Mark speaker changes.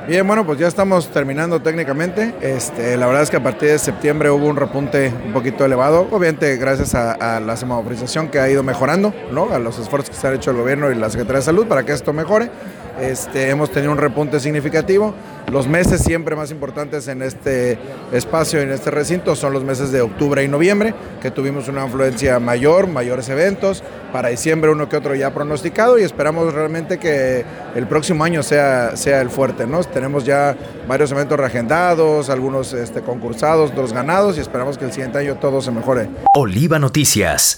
Speaker 1: Bien, bueno, pues ya estamos terminando técnicamente. La verdad es que a partir de septiembre hubo un repunte un poquito elevado, obviamente gracias a la semaforización que ha ido mejorando, ¿no? A los esfuerzos que se han hecho el gobierno y la Secretaría de Salud para que esto mejore. Hemos tenido un repunte significativo. Los meses siempre más importantes en este espacio, en este recinto, son los meses de octubre y noviembre, que tuvimos una afluencia mayor, mayores eventos. Para diciembre uno que otro ya pronosticado y esperamos realmente que el próximo año sea el fuerte, ¿no? Tenemos ya varios eventos reagendados, algunos concursados, otros ganados y esperamos que el siguiente año todo se mejore.
Speaker 2: Oliva Noticias.